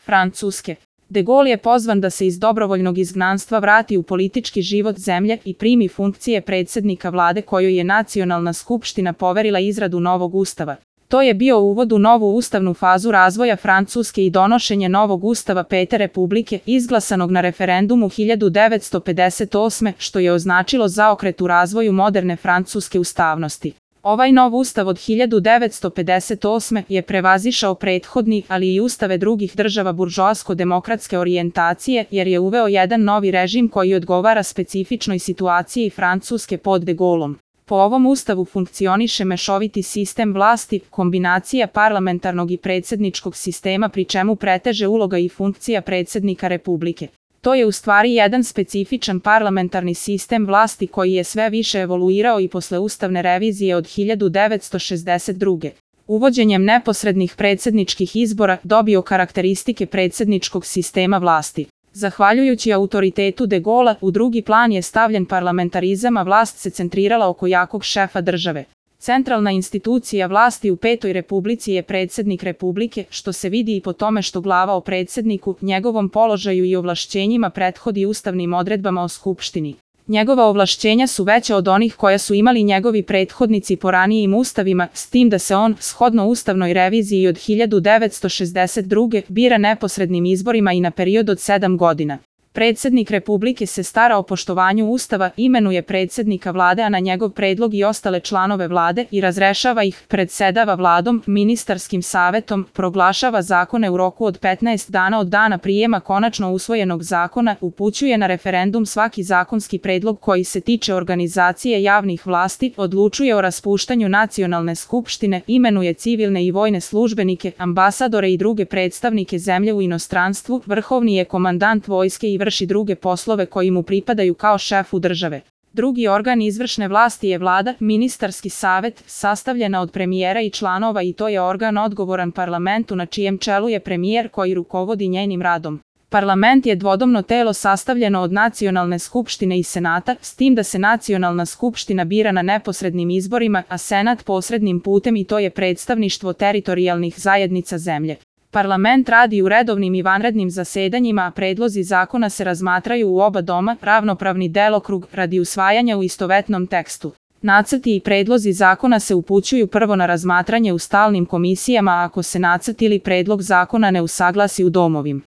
Francuske. De Gaulle je pozvan da se iz dobrovoljnog izgnanstva vrati u politički život zemlje i primi funkcije predsjednika vlade kojoj je Nacionalna skupština poverila izradu novog ustava. To je bio uvod u novu ustavnu fazu razvoja Francuske i donošenje novog ustava Pete republike, izglasanog na referendumu 1958. što je označilo zaokret u razvoju moderne francuske ustavnosti. Ovaj nov ustav od 1958. je prevazišao prethodni, ali i ustave drugih država buržoasko-demokratske orijentacije, jer je uveo jedan novi režim koji odgovara specifičnoj situaciji Francuske pod De Gaulleom. Po ovom ustavu funkcioniše mešoviti sistem vlasti, kombinacija parlamentarnog i predsjedničkog sistema, pri čemu preteže uloga i funkcija predsjednika republike. To je u stvari jedan specifičan parlamentarni sistem vlasti koji je sve više evoluirao i posle ustavne revizije od 1962. Uvođenjem neposrednih predsjedničkih izbora dobio karakteristike predsjedničkog sistema vlasti. Zahvaljujući autoritetu De Gaullea, u drugi plan je stavljen parlamentarizam, a vlast se centrirala oko jakog šefa države. Centralna institucija vlasti u Petoj republici je predsjednik republike, što se vidi i po tome što glava o predsjedniku, njegovom položaju i ovlašćenjima prethodi ustavnim odredbama o skupštini. Njegova ovlašćenja su veća od onih koja su imali njegovi prethodnici po ranijim ustavima, s tim da se on, shodno ustavnoj reviziji od 1962. bira neposrednim izborima i na period od 7 godina. Predsjednik republike se stara o poštovanju ustava, imenuje predsjednika vlade, a na njegov predlog i ostale članove vlade, i razrešava ih, predsedava vladom, ministarskim savetom, proglašava zakone u roku od 15 dana od dana prijema konačno usvojenog zakona, upućuje na referendum svaki zakonski predlog koji se tiče organizacije javnih vlasti, odlučuje o raspuštanju Nacionalne skupštine, imenuje civilne i vojne službenike, ambasadore i druge predstavnike zemlje u inostranstvu, vrhovni je komandant vojske i vrši druge poslove koji mu pripadaju kao šefu države. Drugi organ izvršne vlasti je vlada, ministarski savet, sastavljena od premijera i članova, i to je organ odgovoran parlamentu na čijem čelu je premijer koji rukovodi njenim radom. Parlament je dvodomno telo sastavljeno od Nacionalne skupštine i Senata, s tim da se Nacionalna skupština bira na neposrednim izborima, a Senat posrednim putem, i to je predstavništvo teritorijalnih zajednica zemlje. Parlament radi u redovnim i vanrednim zasedanjima, a predlozi zakona se razmatraju u oba doma, ravnopravni delokrug, radi usvajanja u istovetnom tekstu. Nacrti i predlozi zakona se upućuju prvo na razmatranje u stalnim komisijama, a ako se nacrt ili predlog zakona ne usaglasi u domovim